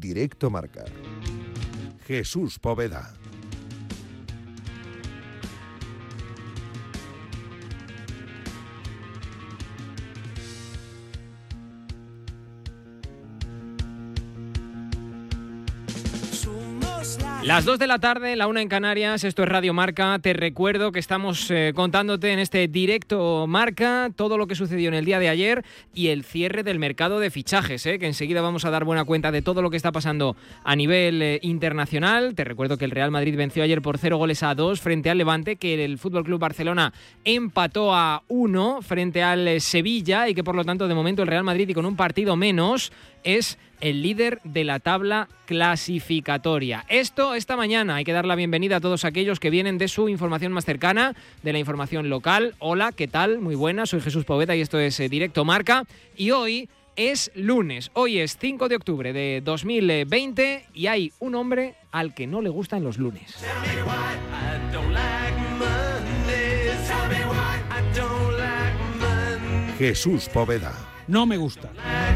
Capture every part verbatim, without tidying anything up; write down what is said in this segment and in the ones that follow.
Directo Marca. Jesús Poveda. Las dos de la tarde, la una en Canarias, esto es Radio Marca. Te recuerdo que estamos eh, contándote en este Directo Marca todo lo que sucedió en el día de ayer y el cierre del mercado de fichajes, eh, que enseguida vamos a dar buena cuenta de todo lo que está pasando a nivel eh, internacional. Te recuerdo que el Real Madrid venció ayer por cero goles a dos frente al Levante, que el F C Barcelona empató a uno frente al eh, Sevilla y que por lo tanto de momento el Real Madrid, y con un partido menos, es el líder de la tabla clasificatoria. Esto esta mañana. Hay que dar la bienvenida a todos aquellos que vienen de su información más cercana, de la información local. Hola, ¿qué tal? Muy buenas, soy Jesús Poveda y esto es eh, Directo Marca. Y hoy es lunes, hoy es cinco de octubre de dos mil veinte y hay un hombre al que no le gustan los lunes. Jesús Poveda. No me gusta.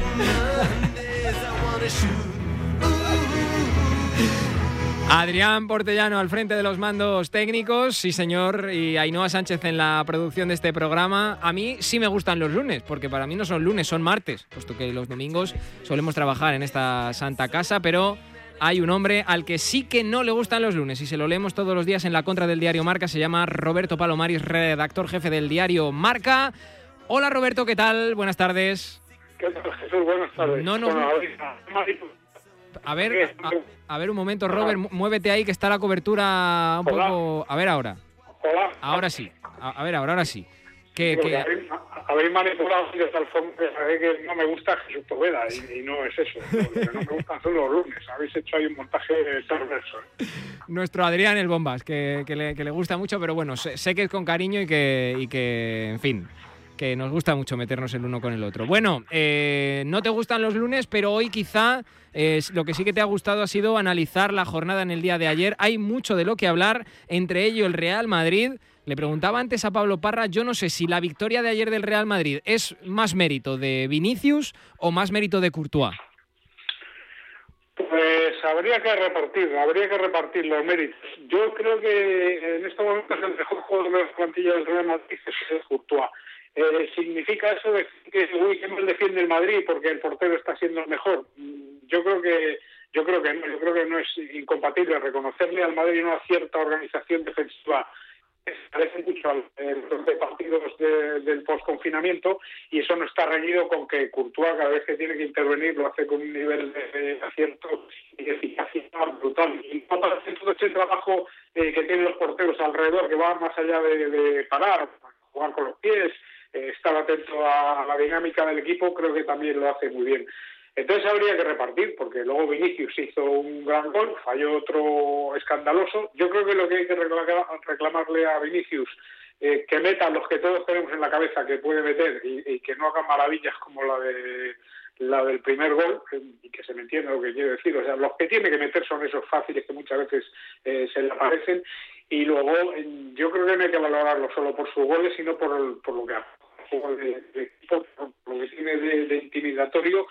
Adrián Portellano al frente de los mandos técnicos, sí señor, y Ainhoa Sánchez en la producción de este programa. A mí sí me gustan los lunes, porque para mí no son lunes, son martes, puesto que los domingos solemos trabajar en esta santa casa, pero hay un hombre al que sí que no le gustan los lunes y se lo leemos todos los días en la contra del diario Marca. Se llama Roberto Palomares, redactor jefe del diario Marca. Hola Roberto, ¿qué tal? Buenas tardes. ¿Qué tal, Jesús? Buenas tardes. No, no, bueno, a ver, a, a ver un momento, Robert, muévete ahí que está la cobertura un Hola. poco... A ver ahora. Hola. Ahora sí. A, a ver ahora, ahora sí. Que, que... Habéis, habéis manipulado de tal forma que sabéis que no me gusta Jesús Poveda y, y no es eso. Lo que no me gustan son los lunes. Habéis hecho ahí un montaje perverso. ¿eh? Nuestro Adrián el Bombas, que, que, le, que le gusta mucho, pero bueno, sé, sé que es con cariño y que, y que, en fin, que nos gusta mucho meternos el uno con el otro. Bueno, eh, no te gustan los lunes, pero hoy quizá eh, lo que sí que te ha gustado ha sido analizar la jornada en el día de ayer. Hay mucho de lo que hablar, entre ello el Real Madrid. Le preguntaba antes a Pablo Parra, yo no sé si la victoria de ayer del Real Madrid es más mérito de Vinicius o más mérito de Courtois. Pues habría que repartir, habría que repartir los méritos. Yo creo que en estos momentos el mejor jugador de la plantilla del Real Madrid es Courtois. Eh, ¿Significa eso de que uy, qué mal defiende el Madrid porque el portero está siendo el mejor? Yo creo que yo creo que no, yo creo que no es incompatible reconocerle al Madrid una cierta organización defensiva. Se parece mucho a los de partidos de, del posconfinamiento y eso no está reñido con que Courtois cada vez que tiene que intervenir lo hace con un nivel de, de acierto y de eficacia brutal. Y no parece todo ese trabajo eh, que tienen los porteros alrededor que va más allá de, de parar, jugar con los pies, eh, estar atento a la dinámica del equipo, creo que también lo hace muy bien. Entonces habría que repartir, porque luego Vinicius hizo un gran gol, falló otro escandaloso. Yo creo que lo que hay que reclamarle a Vinicius, eh, que meta los que todos tenemos en la cabeza que puede meter y, y que no haga maravillas como la de la del primer gol, y que se me entienda lo que quiero decir. O sea, los que tiene que meter son esos fáciles que muchas veces eh, se le aparecen. Y luego yo creo que no hay que valorarlo solo por sus goles, sino por, el, por lo que hace de, de, por lo que tiene de, de intimidatorio.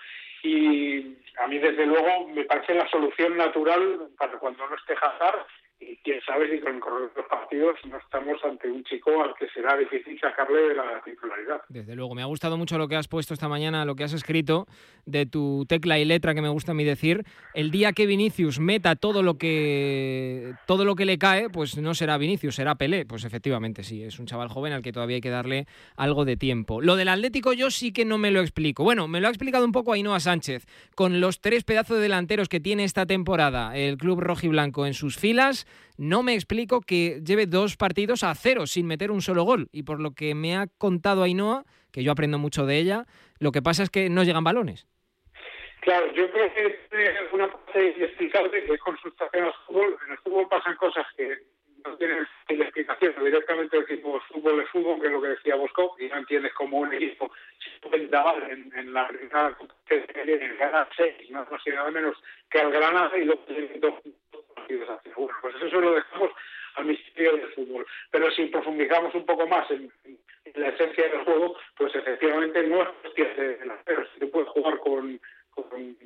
Y a mí, desde luego, me parece la solución natural para cuando no esté Hazard. Y quién sabe si con el correr de los partidos no estamos ante un chico al que será difícil sacarle de la titularidad. Desde luego, me ha gustado mucho lo que has puesto esta mañana, lo que has escrito, de tu tecla y letra que me gusta a mí decir. El día que Vinicius meta todo lo que todo lo que le cae, pues no será Vinicius, será Pelé. Pues efectivamente, sí, es un chaval joven al que todavía hay que darle algo de tiempo. Lo del Atlético yo sí que no me lo explico. Bueno, me lo ha explicado un poco Ainhoa Sánchez, con los tres pedazos de delanteros que tiene esta temporada el club rojiblanco en sus filas. No me explico que lleve dos partidos a cero sin meter un solo gol. Y por lo que me ha contado Ainhoa, que yo aprendo mucho de ella, lo que pasa es que no llegan balones. Claro, yo creo que es una parte inexplicable que es consultación al fútbol. En el fútbol pasan cosas que no tienen explicación. Directamente decimos fútbol es fútbol, que es lo que decía Bosco, y no entiendes cómo un equipo se puede dar en, en la primera competencia que tiene, ganar seis, no más nada menos que al Granada y luego tiene dos partidos hacia. Bueno, pues eso lo dejamos al misterio del fútbol. Pero si profundizamos un poco más en, en la esencia del juego, pues efectivamente no es cuestión de delanteros. Se puede jugar con con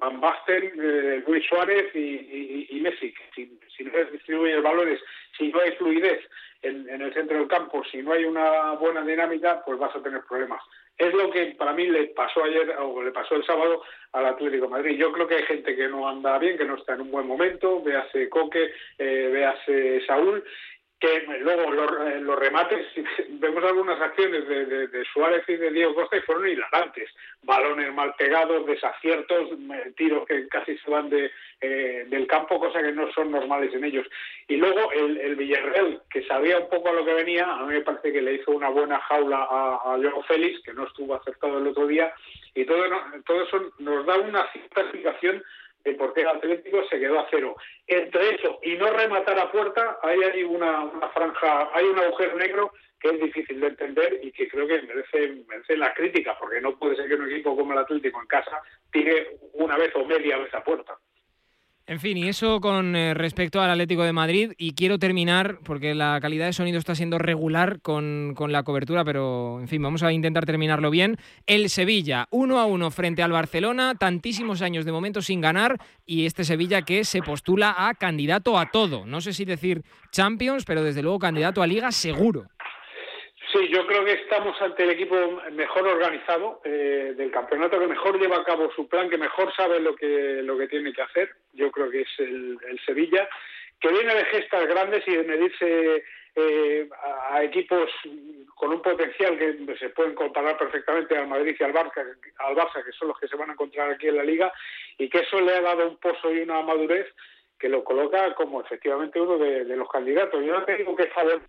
Van Basten, eh, Luis Suárez y, y, y Messi. Si, si no distribuyen balones, si no hay fluidez en, en el centro del campo, si no hay una buena dinámica, pues vas a tener problemas. Es lo que para mí le pasó ayer, o le pasó el sábado al Atlético de Madrid. Yo creo que hay gente que no anda bien, que no está en un buen momento, véase Coque, eh, véase Saúl, que luego los, los remates, vemos algunas acciones de, de, de Suárez y de Diego Costa y fueron hilarantes, balones mal pegados, desaciertos, tiros que casi se van de, eh, del campo, cosas que no son normales en ellos. Y luego el, el Villarreal, que sabía un poco a lo que venía, a mí me parece que le hizo una buena jaula a, a Joao Félix, que no estuvo acertado el otro día, y todo, todo eso nos da una cierta explicación de por qué el Atlético se quedó a cero. Entre eso y no rematar a puerta, ahí hay una, una franja, hay un agujero negro que es difícil de entender y que creo que merece, merece la crítica, porque no puede ser que un equipo como el Atlético en casa tire una vez o media vez a puerta. En fin, y eso con eh, respecto al Atlético de Madrid, y quiero terminar, porque la calidad de sonido está siendo regular con, con la cobertura, pero en fin, vamos a intentar terminarlo bien. El Sevilla, uno a uno frente al Barcelona, tantísimos años de momento sin ganar, y este Sevilla que se postula a candidato a todo. No sé si decir Champions, pero desde luego candidato a Liga seguro. Sí, yo creo que estamos ante el equipo mejor organizado eh, del campeonato, que mejor lleva a cabo su plan, que mejor sabe lo que lo que tiene que hacer. Yo creo que es el, el Sevilla, que viene de gestas grandes y de medirse eh, a, a equipos con un potencial que se pueden comparar perfectamente al Madrid y al Barça, al Barça, que son los que se van a encontrar aquí en la Liga, y que eso le ha dado un pozo y una madurez que lo coloca como efectivamente uno de, de los candidatos. Yo no te digo que es favor.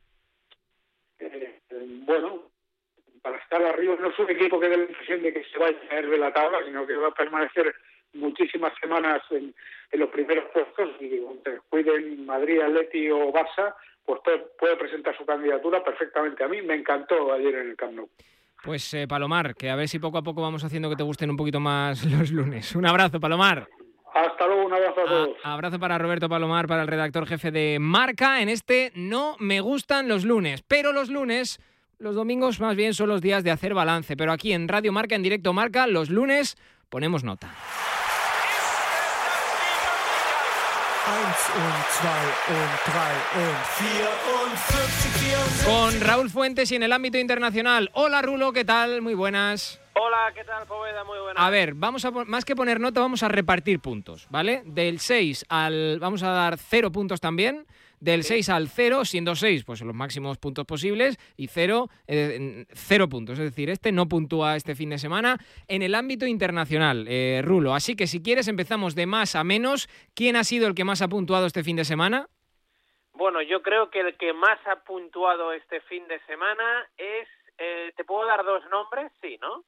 Eh, bueno, para estar arriba no es un equipo que dé la impresión de que se vaya a caer de la tabla, sino que va a permanecer muchísimas semanas en, en los primeros puestos, y aunque cuiden Madrid, Atleti o Barça, pues puede, puede presentar su candidatura perfectamente. A mí me encantó ayer en el Camp Nou. Pues eh, Palomar, que a ver si poco a poco vamos haciendo que te gusten un poquito más los lunes. Un abrazo, Palomar. Hasta luego, un abrazo a todos. A, abrazo para Roberto Palomar, para el redactor jefe de Marca. En este no me gustan los lunes, pero los lunes, los domingos más bien son los días de hacer balance. Pero aquí en Radio Marca, en directo Marca, los lunes ponemos nota. Con Raúl Fuentes y en el ámbito internacional. Hola Rulo, ¿qué tal? Muy buenas. Hola, ¿qué tal, Poveda? Muy buenas. A ver, vamos a más que poner nota, vamos a repartir puntos, ¿vale? Del seis al... vamos a dar cero puntos también. Del sí. seis al cero, siendo seis, pues los máximos puntos posibles, y cero, eh, cero puntos. Es decir, este no puntúa este fin de semana en el ámbito internacional, eh, Rulo. Así que si quieres empezamos de más a menos. ¿Quién ha sido el que más ha puntuado este fin de semana? Bueno, yo creo que el que más ha puntuado este fin de semana es... Eh, ¿te puedo dar dos nombres? Sí, ¿no?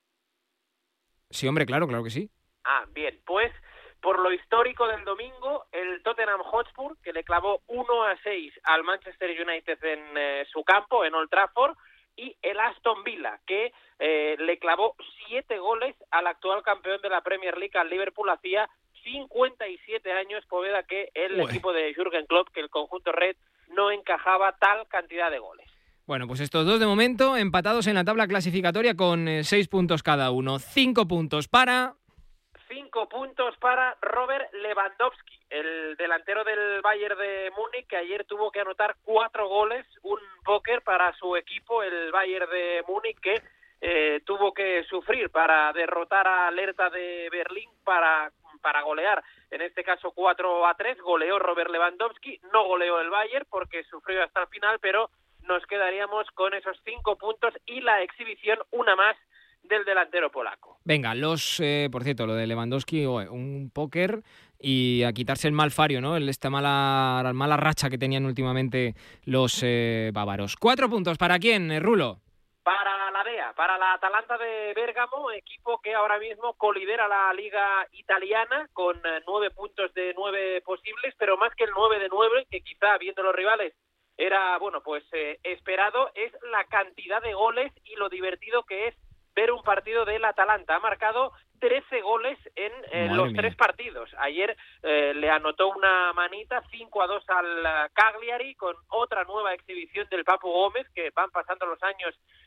Sí, hombre, claro, claro que sí. Ah, bien, pues por lo histórico del domingo, el Tottenham Hotspur, que le clavó uno a seis al Manchester United en eh, su campo, en Old Trafford, y el Aston Villa, que eh, le clavó siete goles al actual campeón de la Premier League, al Liverpool. Hacía cincuenta y siete años, Poveda, que el Uy. equipo de Jürgen Klopp, que el conjunto red, no encajaba tal cantidad de goles. Bueno, pues estos dos de momento empatados en la tabla clasificatoria con eh, seis puntos cada uno. Cinco puntos para... Cinco puntos para Robert Lewandowski, el delantero del Bayern de Múnich, que ayer tuvo que anotar cuatro goles, un póker para su equipo, el Bayern de Múnich, que eh, tuvo que sufrir para derrotar a Hertha de Berlín para, para golear. En este caso cuatro a tres, goleó Robert Lewandowski, no goleó el Bayern porque sufrió hasta el final, pero nos quedaríamos con esos cinco puntos y la exhibición, una más, del delantero polaco. Venga, los, eh, por cierto, lo de Lewandowski, oh, un póker y a quitarse el mal fario, ¿no? Esta mala, mala racha que tenían últimamente los eh, bávaros. Cuatro puntos, ¿para quién, Rulo? Para la D E A, para la Atalanta de Bérgamo, equipo que ahora mismo colidera la liga italiana con eh, nueve puntos de nueve posibles, pero más que el nueve de nueve, que quizá viendo los rivales era, bueno, pues eh, esperado, es la cantidad de goles y lo divertido que es ver un partido del Atalanta. Ha marcado trece goles en eh, los mía. tres partidos. Ayer eh, le anotó una manita, cinco a dos al Cagliari, con otra nueva exhibición del Papu Gómez, que van pasando los años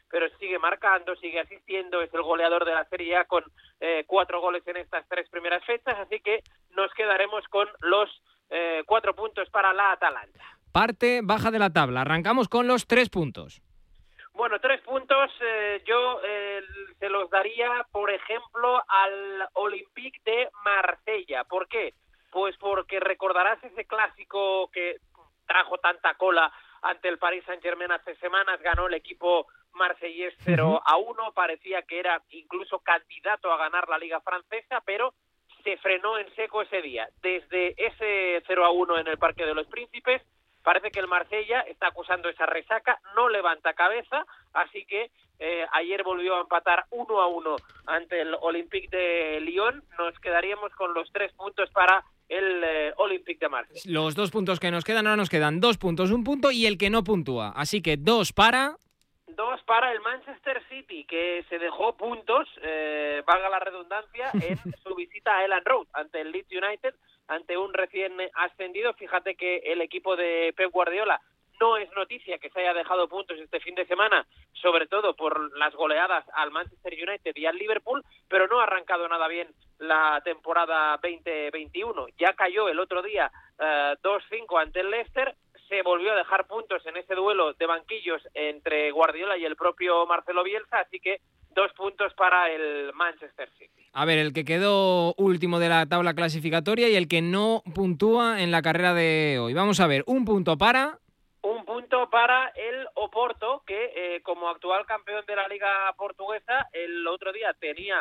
pero sigue marcando, sigue asistiendo, es el goleador de la Serie A con eh, cuatro goles en estas tres primeras fechas, así que nos quedaremos con los eh, cuatro puntos para la Atalanta. Parte baja de la tabla, arrancamos con los tres puntos. Bueno, tres puntos eh, yo eh, se los daría, por ejemplo, al Olympique de Marsella. ¿Por qué? Pues porque recordarás ese clásico que trajo tanta cola ante el Paris Saint-Germain hace semanas, ganó el equipo marsellés cero a uno, parecía que era incluso candidato a ganar la Liga Francesa, pero se frenó en seco ese día. Desde ese cero a uno en el Parque de los Príncipes, parece que el Marsella está acusando esa resaca, no levanta cabeza, así que eh, ayer volvió a empatar uno a uno ante el Olympique de Lyon. Nos quedaríamos con los tres puntos para el eh, Olympique de Marsella. Los dos puntos que nos quedan, ahora nos quedan dos puntos, un punto y el que no puntúa. Así que dos para... Dos para el Manchester City, que se dejó puntos, eh, valga la redundancia, en su visita a Elland Road ante el Leeds United, ante un recién ascendido. Fíjate que el equipo de Pep Guardiola no es noticia que se haya dejado puntos este fin de semana, sobre todo por las goleadas al Manchester United y al Liverpool, pero no ha arrancado nada bien la temporada veinte veintiuno. Ya cayó el otro día eh, dos cinco ante el Leicester, se volvió a dejar puntos en ese duelo de banquillos entre Guardiola y el propio Marcelo Bielsa, así que dos puntos para el Manchester City. A ver, el que quedó último de la tabla clasificatoria y el que no puntúa en la carrera de hoy. Vamos a ver, un punto para... Un punto para el Oporto, que eh, como actual campeón de la Liga Portuguesa, el otro día tenía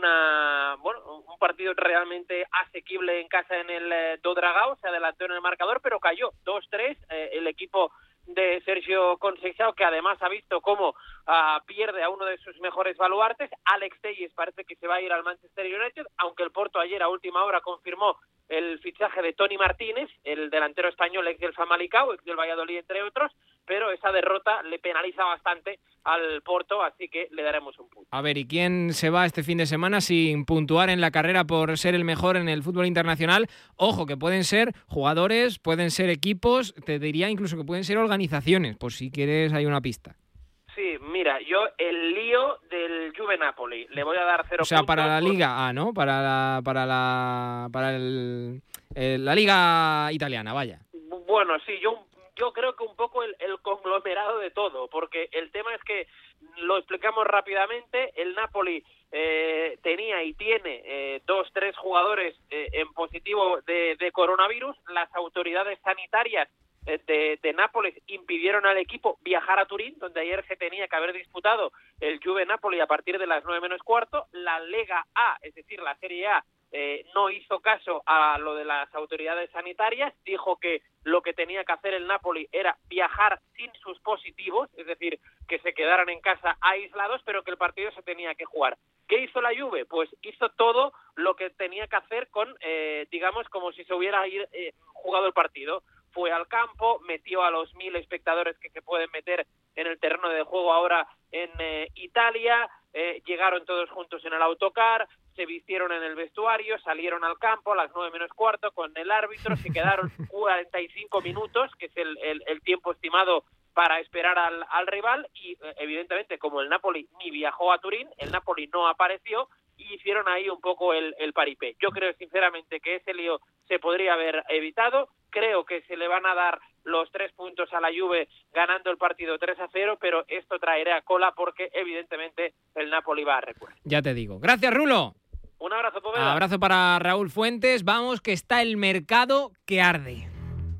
una bueno un partido realmente asequible en casa en el eh, do Dragao, se adelantó en el marcador, pero cayó dos tres, eh, el equipo de Sergio Conceição, que además ha visto cómo uh, pierde a uno de sus mejores baluartes. Alex Telles parece que se va a ir al Manchester United, aunque el Porto ayer a última hora confirmó el fichaje de Toni Martínez, el delantero español, ex del Famalicão, ex del Valladolid, entre otros, pero esa derrota le penaliza bastante al Porto, así que le daremos un punto. A ver, ¿y quién se va este fin de semana sin puntuar en la carrera por ser el mejor en el fútbol internacional? Ojo, que pueden ser jugadores, pueden ser equipos, te diría incluso que pueden ser organizaciones, por si quieres hay una pista. Sí, mira, yo el lío del Juve Napoli, le voy a dar cero puntos. O sea, puntos para la por... Liga A, ¿no? Para la para la para el, el, la Liga italiana, vaya. Bueno, sí, yo yo creo que un poco el, el conglomerado de todo, porque el tema es que, lo explicamos rápidamente, el Napoli eh, tenía y tiene eh, dos, tres jugadores eh, en positivo de, de coronavirus. Las autoridades sanitarias De, de Nápoles impidieron al equipo viajar a Turín, donde ayer se tenía que haber disputado el Juve Napoli a partir de las nueve menos cuarto. La Lega A, es decir, la Serie A, eh, no hizo caso a lo de las autoridades sanitarias, dijo que lo que tenía que hacer el Napoli era viajar sin sus positivos, es decir, que se quedaran en casa aislados, pero que el partido se tenía que jugar. ¿Qué hizo la Juve? Pues hizo todo lo que tenía que hacer con, eh, digamos, como si se hubiera ir, eh, jugado el partido. Fue al campo, metió a los mil espectadores que se pueden meter en el terreno de juego ahora en eh, Italia, eh, llegaron todos juntos en el autocar, se vistieron en el vestuario, salieron al campo a las nueve menos cuarto con el árbitro, se quedaron cuarenta y cinco minutos, que es el, el, el tiempo estimado para esperar al, al rival, y eh, evidentemente como el Napoli ni viajó a Turín, el Napoli no apareció, y hicieron ahí un poco el, el paripé. Yo creo sinceramente que ese lío se podría haber evitado. Creo que se le van a dar los tres puntos a la Juve ganando el partido tres a cero, pero esto traerá cola porque evidentemente el Napoli va a recuperar. Ya te digo. Gracias, Rulo. Un abrazo, Poveda. Abrazo para Raúl Fuentes. Vamos, que está el mercado que arde.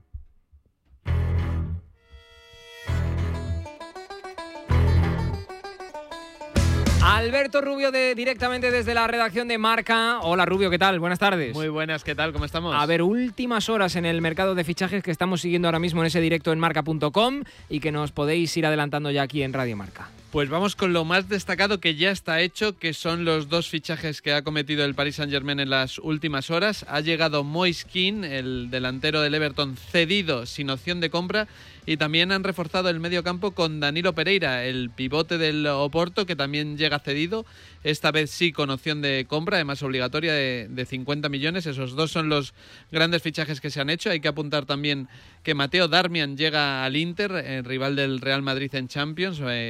Alberto Rubio, de, directamente desde la redacción de Marca. Hola, Rubio, ¿qué tal? Buenas tardes. Muy buenas, ¿qué tal? ¿Cómo estamos? A ver, últimas horas en el mercado de fichajes que estamos siguiendo ahora mismo en ese directo en marca punto com y que nos podéis ir adelantando ya aquí en Radio Marca. Pues vamos con lo más destacado que ya está hecho, que son los dos fichajes que ha cometido el Paris Saint-Germain en las últimas horas. Ha llegado Moise Kean, el delantero del Everton, cedido sin opción de compra, y también han reforzado el medio campo con Danilo Pereira, el pivote del Oporto, que también llega cedido, esta vez sí con opción de compra, además obligatoria de, de cincuenta millones. Esos dos son los grandes fichajes que se han hecho. Hay que apuntar también que Matteo Darmian llega al Inter, el rival del Real Madrid en Champions, eh,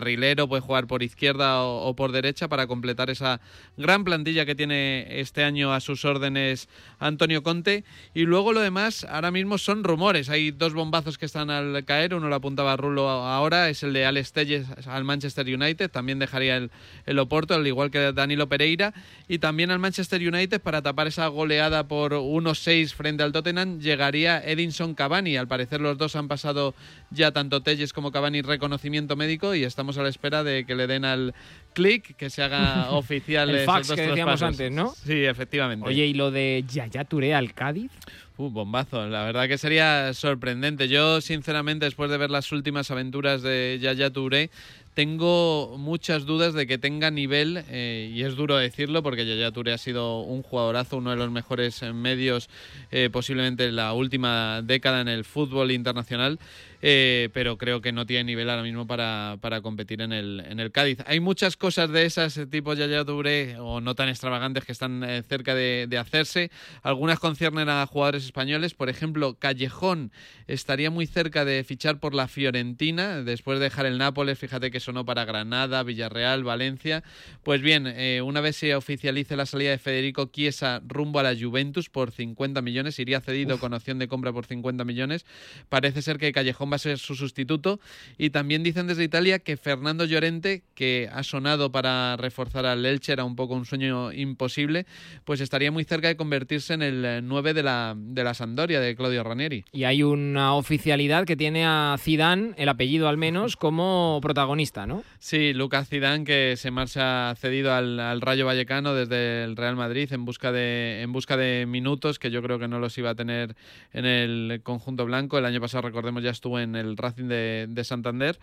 carrilero, puede jugar por izquierda o, o por derecha para completar esa gran plantilla que tiene este año a sus órdenes Antonio Conte. Y luego lo demás ahora mismo son rumores. Hay dos bombazos que están al caer, uno lo apuntaba Rulo ahora, es el de Alex Telles al Manchester United, también dejaría el, el Oporto, al igual que Danilo Pereira, y también al Manchester United para tapar esa goleada por uno seis frente al Tottenham llegaría Edinson Cavani. Al parecer los dos han pasado ya, tanto Telles como Cavani, reconocimiento médico, y estamos a la espera de que le den al clic, que se haga oficial el esos fax dos que decíamos traspasos. antes, ¿no? Sí, efectivamente. Oye, ¿y lo de Yaya Touré al Cádiz? Uh, bombazo, la verdad que sería sorprendente. Yo, sinceramente, después de ver las últimas aventuras de Yaya Touré, tengo muchas dudas de que tenga nivel, eh, y es duro decirlo porque Yaya Touré ha sido un jugadorazo, uno de los mejores medios eh, posiblemente en la última década en el fútbol internacional, eh, pero creo que no tiene nivel ahora mismo para, para competir en el, en el Cádiz. Hay muchas cosas de esas, tipo Yaya Touré, o no tan extravagantes, que están eh, cerca de, de hacerse. Algunas conciernen a jugadores españoles, por ejemplo, Callejón estaría muy cerca de fichar por la Fiorentina, después de dejar el Nápoles. Fíjate que sonó para Granada, Villarreal, Valencia. Pues bien, eh, una vez se oficialice la salida de Federico Chiesa rumbo a la Juventus por cincuenta millones, iría cedido Uf. con opción de compra por cincuenta millones. Parece ser que Callejón va a ser su sustituto, y también dicen desde Italia que Fernando Llorente, que ha sonado para reforzar al Elche, era un poco un sueño imposible, pues estaría muy cerca de convertirse en el nueve de la, de la Sampdoria, de Claudio Ranieri. Y hay una oficialidad que tiene a Zidane, el apellido al menos, como protagonista, ¿no? Sí, Lucas Zidane, que se marcha cedido al, al Rayo Vallecano desde el Real Madrid en busca de en busca de minutos, que yo creo que no los iba a tener en el conjunto blanco. El año pasado, recordemos, ya estuvo en el Racing de, de Santander.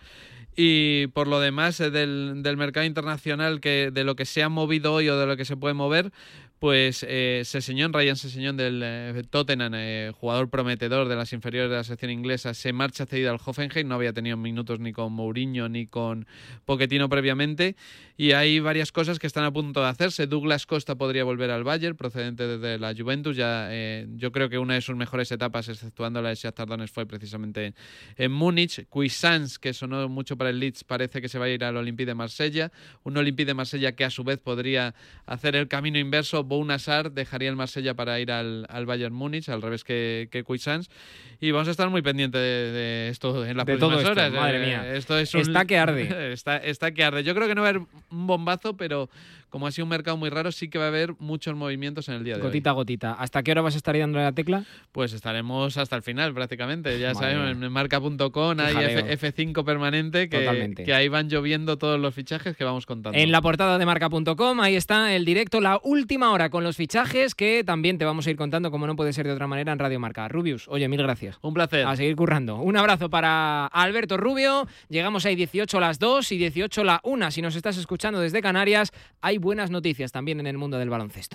Y por lo demás, eh, del, del mercado internacional, que de lo que se ha movido hoy o de lo que se puede mover, pues eh, Sessegnon, Ryan Sessegnon del eh, Tottenham, eh, jugador prometedor de las inferiores de la sección inglesa, se marcha cedido al Hoffenheim. No había tenido minutos ni con Mourinho ni con Pochettino previamente, y hay varias cosas que están a punto de hacerse. Douglas Costa podría volver al Bayern, procedente desde la Juventus. Ya eh, yo creo que una de sus mejores etapas, exceptuando la de Shakhtar Donetsk, fue precisamente en Múnich. Cuisance, que sonó mucho para el Leeds, parece que se va a ir al Olympique de Marsella, un Olympique de Marsella que a su vez podría hacer el camino inverso. Bounassar dejaría el Marsella para ir al, al Bayern Múnich, al revés que, que Cuisance. Y vamos a estar muy pendientes de, de esto en las de próximas todo esto, horas. Madre eh, mía. Esto es un... Está que arde. está, está que arde. Yo creo que no va a haber un bombazo, pero como ha sido un mercado muy raro, sí que va a haber muchos movimientos en el día de gotita hoy. Gotita, gotita. ¿Hasta qué hora vas a estar dándole la tecla? Pues estaremos hasta el final prácticamente. Ya Madre sabemos, mía. en marca punto com hay F cinco permanente, que, que ahí van lloviendo todos los fichajes que vamos contando. En la portada de marca punto com, ahí está el directo, la última hora con los fichajes, que también te vamos a ir contando, como no puede ser de otra manera, en Radio Marca. Rubius, oye, mil gracias. Un placer. A seguir currando. Un abrazo para Alberto Rubio. Llegamos ahí dieciocho a las dos y dieciocho a la una. Si nos estás escuchando desde Canarias, hay buenas noticias también en el mundo del baloncesto.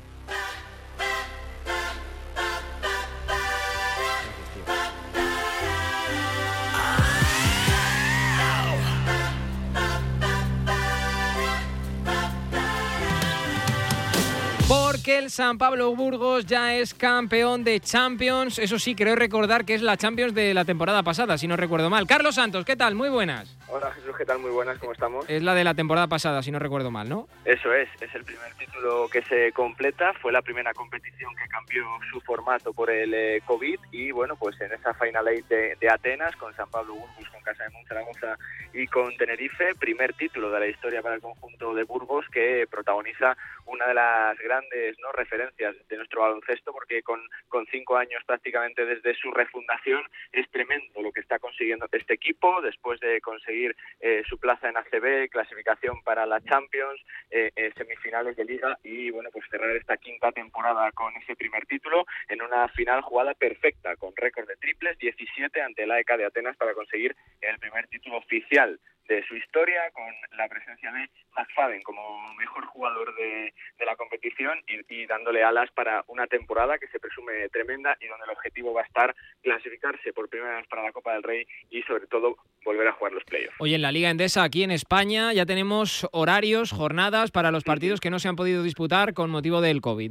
Porque el San Pablo Burgos ya es campeón de Champions. Eso sí, creo recordar que es la Champions de la temporada pasada, si no recuerdo mal. Carlos Santos, ¿qué tal? Muy buenas. Hola Jesús, ¿qué tal? Muy buenas, ¿cómo estamos? Es la de la temporada pasada, si no recuerdo mal, ¿no? Eso es, es el primer título que se completa. Fue la primera competición que cambió su formato por el eh, COVID, y bueno, pues en esa Final Eight de, de Atenas, con San Pablo Burgos, con Casa de Monzaragoza y con Tenerife, primer título de la historia para el conjunto de Burgos, que protagoniza una de las grandes no referencias de nuestro baloncesto, porque con, con cinco años prácticamente desde su refundación es tremendo lo que está consiguiendo este equipo, después de conseguir eh, su plaza en A C B, clasificación para la Champions, eh, eh, semifinales de Liga, y bueno, pues cerrar esta quinta temporada con ese primer título en una final jugada perfecta, con récord de triples, diecisiete ante el A E K de Atenas, para conseguir el primer título oficial de su historia, con la presencia de McFadden como mejor jugador de, de la competición, y, y dándole alas para una temporada que se presume tremenda, y donde el objetivo va a estar clasificarse por primera vez para la Copa del Rey y sobre todo volver a jugar los playoffs. Oye, en la Liga Endesa, aquí en España, ya tenemos horarios, jornadas para los partidos que no se han podido disputar con motivo del COVID, ¿no?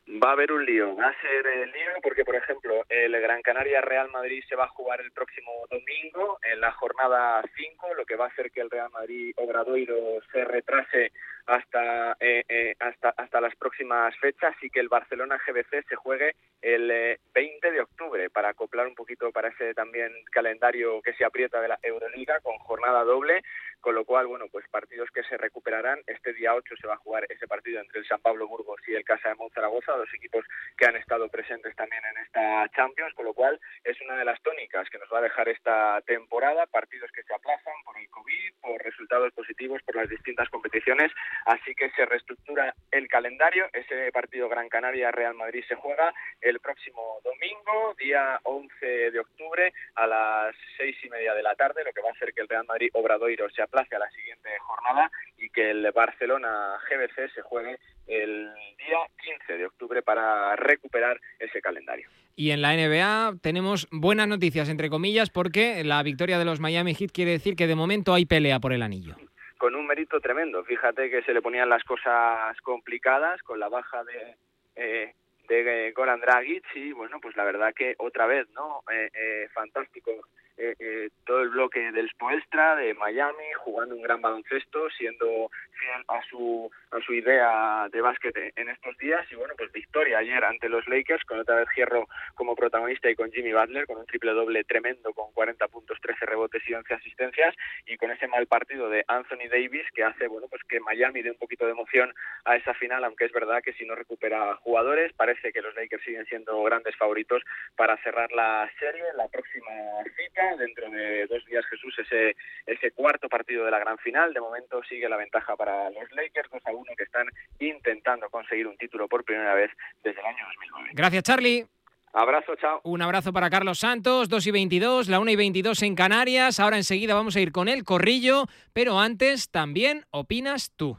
Va a haber un lío, va a ser el lío porque, por ejemplo, el Gran Canaria Real Madrid se va a jugar el próximo domingo en la jornada cinco, lo que va a hacer que el Real Madrid Obradoiro se retrase hasta eh, eh, hasta hasta las próximas fechas y que el Barcelona G B C se juegue el eh, veinte de octubre para acoplar un poquito para ese también calendario que se aprieta de la Euroliga con jornada doble, con lo cual, bueno, pues partidos que se recuperarán. Este día ocho se va a jugar ese partido entre el San Pablo Burgos y el Casa de Monzaragoza, dos equipos que han estado presentes también en esta Champions, con lo cual es una de las tónicas que nos va a dejar esta temporada, partidos que se aplazan por el COVID, por resultados positivos, por las distintas competiciones, así que se reestructura el calendario. Ese partido Gran Canaria-Real Madrid se juega el próximo domingo, día once de octubre, a las seis y media de la tarde, lo que va a hacer que el Real Madrid Obradoiro se aplace a la siguiente jornada y que el Barcelona G B C se juegue el día quince de octubre para recuperar ese calendario. Y en la N B A tenemos buenas noticias, entre comillas, porque la victoria de los Miami Heat quiere decir que de momento hay pelea por el anillo. Con un mérito tremendo. Fíjate que se le ponían las cosas complicadas con la baja de eh, de Goran Dragic y, bueno, pues la verdad que otra vez, ¿no? Eh, eh, fantástico. Eh, eh, todo el bloque del Spoelstra de Miami, jugando un gran baloncesto, siendo fiel a su a su idea de básquet en estos días y, bueno, pues victoria ayer ante los Lakers con otra vez Hierro como protagonista y con Jimmy Butler con un triple doble tremendo con cuarenta puntos, trece rebotes y once asistencias y con ese mal partido de Anthony Davis que hace, bueno, pues que Miami dé un poquito de emoción a esa final, aunque es verdad que si no recupera jugadores parece que los Lakers siguen siendo grandes favoritos para cerrar la serie. La próxima cita dentro de dos días, Jesús, ese ese cuarto partido de la gran final. De momento sigue la ventaja para los Lakers, dos a uno, que están intentando conseguir un título por primera vez desde el año dos mil nueve. Gracias, Charlie. Abrazo, chao. Un abrazo para Carlos Santos, dos y veintidós, la una y veintidós en Canarias. Ahora enseguida vamos a ir con el corrillo, pero antes también opinas tú.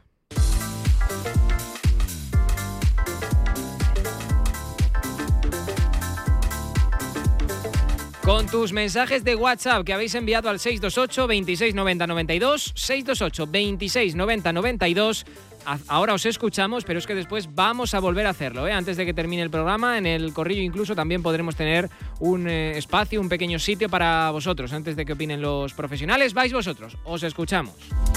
Con tus mensajes de WhatsApp que habéis enviado al seis dos ocho, veintiséis noventa noventa y dos, seis dos ocho, veintiséis noventa noventa y dos. Ahora os escuchamos, pero es que después vamos a volver a hacerlo, ¿eh? Antes de que termine el programa, en el corrillo incluso también podremos tener un eh, espacio, un pequeño sitio para vosotros. Antes de que opinen los profesionales, vais vosotros. Os escuchamos.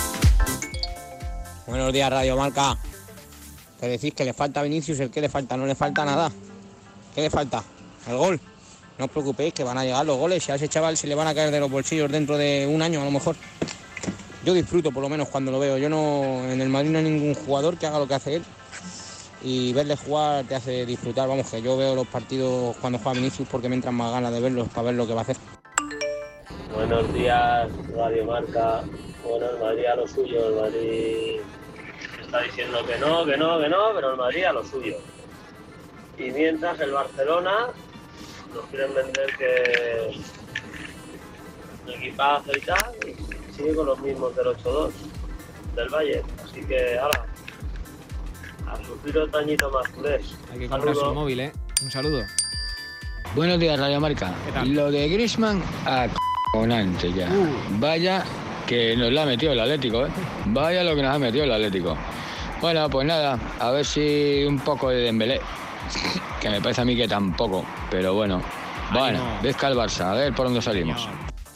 Buenos días, Radio Marca. Que decís que le falta a Vinicius, el que le falta, no le falta nada. ¿Qué le falta? El gol. No os preocupéis, que van a llegar los goles y a ese chaval se le van a caer de los bolsillos dentro de un año a lo mejor. Yo disfruto por lo menos cuando lo veo. Yo no, en el Madrid no hay ningún jugador que haga lo que hace él y verle jugar te hace disfrutar. Vamos, que yo veo los partidos cuando juega Vinicius porque me entran más ganas de verlos para ver lo que va a hacer. Buenos días, Radio Marca. Bueno, el Madrid a lo suyo. El Madrid está diciendo que no, que no, que no, pero el Madrid a lo suyo. Y mientras el Barcelona nos quieren vender que un equipazo y tal, y sigue con los mismos del ocho dos del Bayern. Así que, ahora, a sufrir otro añito más, culés. Hay que comprar su móvil, ¿eh? Un saludo. Buenos días, Radio Marca. Lo de Griezmann, acojonante ya. Uh. Vaya que nos la ha metido el Atlético, ¿eh? Vaya lo que nos ha metido el Atlético. Bueno, pues nada, a ver si un poco de Dembélé. Que me parece a mí que tampoco, pero bueno. Ay, bueno, no. Vezca el Barça, a ver por dónde salimos.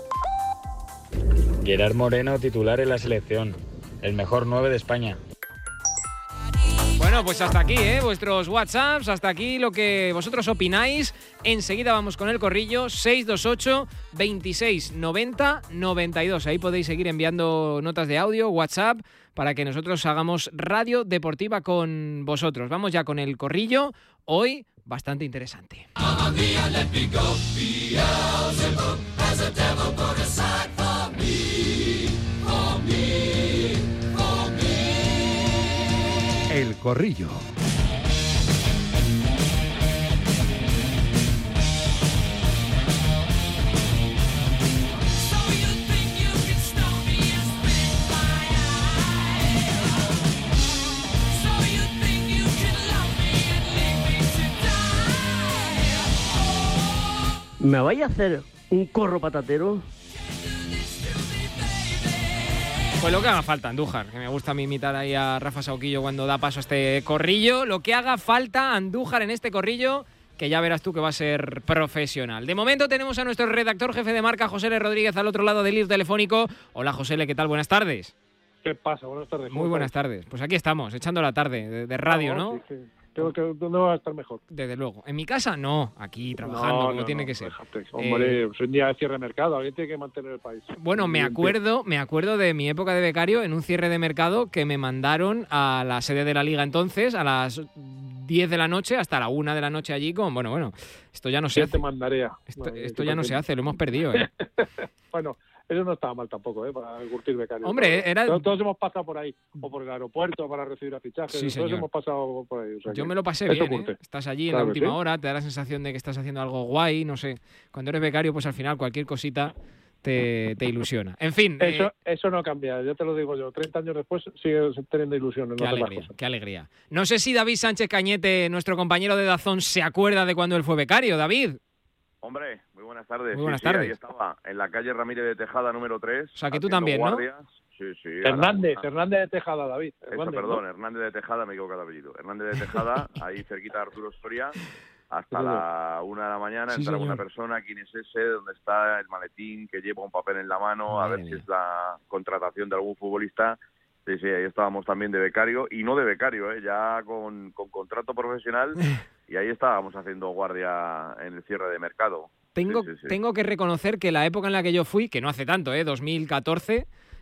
Gerard Moreno, titular en la selección. El mejor nueve de España. Bueno, pues hasta aquí, ¿eh? Vuestros WhatsApps, hasta aquí lo que vosotros opináis. Enseguida vamos con el corrillo, seis dos ocho, veintiséis noventa noventa y dos. Ahí podéis seguir enviando notas de audio, WhatsApp, para que nosotros hagamos radio deportiva con vosotros. Vamos ya con el corrillo, hoy bastante interesante. El corrillo. ¿Me vais a hacer un corro patatero? Pues lo que haga falta, Andújar, que me gusta a mí imitar ahí a Rafa Sauquillo cuando da paso a este corrillo. Lo que haga falta, Andújar, en este corrillo, que ya verás tú que va a ser profesional. De momento tenemos a nuestro redactor jefe de marca, José L. Rodríguez, al otro lado del hilo telefónico. Hola, José L., ¿qué tal? Buenas tardes. ¿Qué pasa? Buenas tardes. Muy buenas tardes. Pues aquí estamos, echando la tarde de, de radio, ¿no? Sí, sí. Creo que ¿dónde va a estar mejor? Desde luego. En mi casa no, aquí trabajando no, como no, tiene no, que ser. Déjate. Hombre, eh, es un día de cierre de mercado, alguien tiene que mantener el país. Bueno, me acuerdo, me acuerdo de mi época de becario en un cierre de mercado que me mandaron a la sede de la liga entonces a las diez de la noche hasta la una de la noche allí con, bueno, bueno, esto ya no se Ya hace. te mandaré a... Esto, no, esto ya no se hace, lo hemos perdido, ¿eh? Bueno, eso no estaba mal tampoco, ¿eh? Para curtir becarios. Hombre, era... Todos, todos hemos pasado por ahí, o por el aeropuerto para recibir a fichajes. Sí, todos señor. hemos pasado por ahí. O sea Yo que me lo pasé eso bien, ¿eh? Estás allí en claro la última sí. hora, te da la sensación de que estás haciendo algo guay, no sé. Cuando eres becario, pues al final cualquier cosita te, te ilusiona. En fin. Eso, eh, eso no cambia, ya te lo digo yo. treinta años después sigues teniendo ilusiones. Qué no hacer las alegría, cosas. qué alegría. No sé si David Sánchez Cañete, nuestro compañero de Dazón, se acuerda de cuando él fue becario. David. Hombre, muy buenas tardes. Muy buenas sí, tardes. Sí, ahí estaba, en la calle Ramírez de Tejada, número tres. O sea, que tú también, guardias. ¿no? Sí, sí. Hernández, ahora, Hernández de Tejada, David. Eso, Hernández, perdón, ¿no? Hernández de Tejada, me he equivocado de apellido. Hernández de Tejada, ahí cerquita de Arturo Soria, hasta Sí, la una de la mañana, Sí, entra señor. una persona, quién es ese, dónde está el maletín, que lleva un papel en la mano, Madre a ver mía. si es la contratación de algún futbolista. Sí, sí, ahí estábamos también de becario, y no de becario, ¿eh? Ya con, con contrato profesional, y ahí estábamos haciendo guardia en el cierre de mercado. Tengo, Sí, sí, sí. tengo que reconocer que la época en la que yo fui, que no hace tanto, ¿eh? dos mil catorce,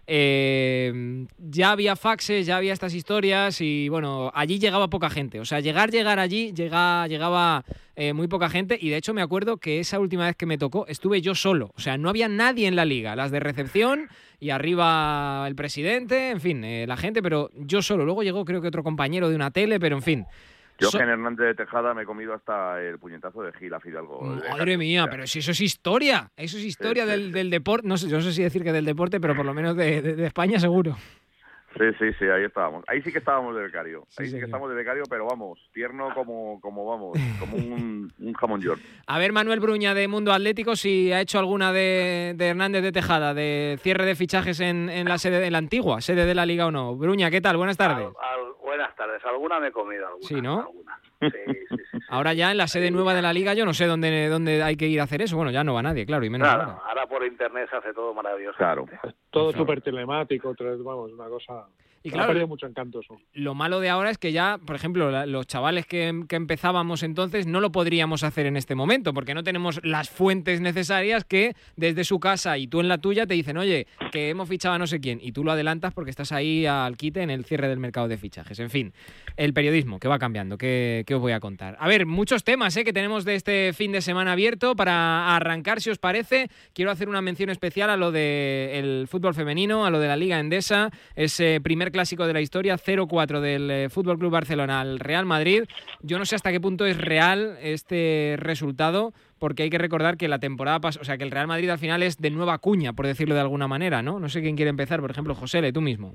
eh, ya había faxes, ya había estas historias y bueno, allí llegaba poca gente. O sea, llegar, llegar allí, llega, llegaba eh, muy poca gente y de hecho me acuerdo que esa última vez que me tocó estuve yo solo. O sea, no había nadie en la liga, las de recepción y arriba el presidente, en fin, eh, la gente, pero yo solo. Luego llegó creo que otro compañero de una tele, pero en fin. Yo So- que en Hernández de Tejada me he comido hasta el puñetazo de Gil a Fidalgo. Madre mía, pero si eso es historia, eso es historia Sí, sí, del, del deporte, no sé, yo no sé si decir que del deporte, pero por lo menos de, de- de España seguro. Sí, sí, sí, ahí estábamos. Ahí sí que estábamos de becario. Sí, ahí sí señor. que estamos de becario, pero vamos, tierno como, como vamos, como un, un jamón york. A ver, Manuel Bruña de Mundo Atlético, si ha hecho alguna de, de Hernández de Tejada, de cierre de fichajes en, en la sede, en la antigua sede de la Liga o no. Bruña, ¿qué tal? Buenas tardes. Al- al- buenas tardes. Alguna me he comido. Alguna, Sí, ¿no? alguna. Sí, sí, sí, sí. Ahora ya en la sede nueva de la Liga yo no sé dónde, dónde hay que ir a hacer eso. Bueno, ya no va nadie, claro, y menos Claro, ahora. ahora por internet se hace todo maravilloso. Claro. Todo Claro. súper telemático, tres- vamos, una cosa... Y Ha claro, perdido mucho encanto eso. lo malo de ahora es que ya, por ejemplo, la- los chavales que, que empezábamos entonces no lo podríamos hacer en este momento, porque no tenemos las fuentes necesarias que desde su casa y tú en la tuya te dicen, oye, que hemos fichado a no sé quién, y tú lo adelantas porque estás ahí al quite en el cierre del mercado de fichajes. En fin, el periodismo que va cambiando, ¿qué, qué os voy a contar? A ver, muchos temas ¿eh? que tenemos de este fin de semana abierto. Para arrancar, si os parece, quiero hacer una mención especial a lo del fútbol femenino, a lo de la Liga Endesa, ese primer clásico de la historia, cero cuatro del eh, Fútbol Club Barcelona al Real Madrid. Yo no sé hasta qué punto es real este resultado, porque hay que recordar que la temporada pasada, o sea, que el Real Madrid al final es de nueva cuña, por decirlo de alguna manera, ¿no? No sé quién quiere empezar, por ejemplo, José, tú mismo.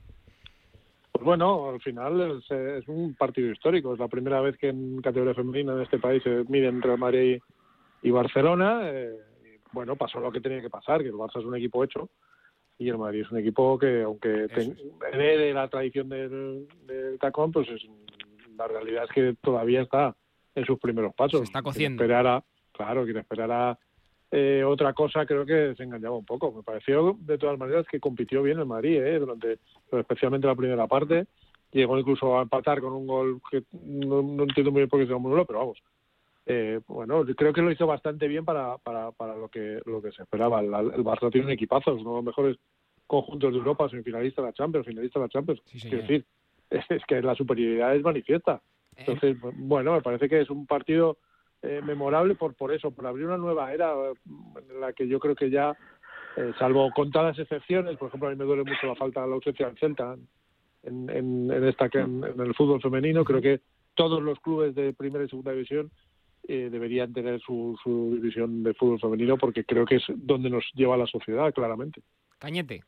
Pues bueno, al final es, es un partido histórico. Es la primera vez que en categoría femenina en este país se miden Real Madrid y Barcelona. Eh, y bueno, pasó lo que tenía que pasar, que el Barça es un equipo hecho y el Madrid es un equipo que, aunque ten- herede la tradición del, del tacón, pues es, la realidad es que todavía está en sus primeros pasos. Se está cociendo. Quien esperara, claro, quien esperara eh, otra cosa, creo que se engañaba un poco. Me pareció, de todas maneras, que compitió bien el Madrid, ¿eh? durante, especialmente la primera parte. Llegó incluso a empatar con un gol que no, no entiendo muy bien por qué se anuló, pero vamos. Eh, bueno, creo que lo hizo bastante bien para, para, para lo que lo que se esperaba. El, el Barça tiene un equipazo, es uno de los mejores conjuntos de Europa, semifinalista de la Champions, finalista de la Champions. Sí, Quiero señor. decir, es, es que la superioridad es manifiesta. Entonces, bueno, me parece que es un partido eh, memorable por por eso, por abrir una nueva era eh, en la que yo creo que ya, eh, salvo contadas excepciones, por ejemplo, a mí me duele mucho la falta de la ausencia del Celta en, en, en, esta, en, en el fútbol femenino. Creo que todos los clubes de primera y segunda división eh, deberían tener su, su división de fútbol femenino, porque creo que es donde nos lleva la sociedad, claramente. Cañete.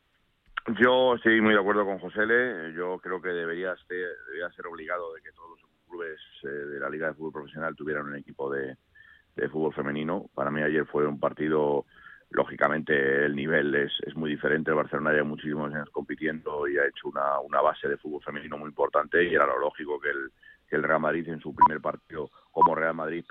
Yo sí, muy de acuerdo con José Le. Yo creo que debería ser, debería ser obligado de que todos los clubes eh, de la Liga de Fútbol Profesional tuvieran un equipo de, de fútbol femenino. Para mí ayer fue un partido lógicamente el nivel es, es muy diferente. El Barcelona lleva muchísimos años compitiendo y ha hecho una, una base de fútbol femenino muy importante, y era lo lógico que el, que el Real Madrid en su primer partido como Real Madrid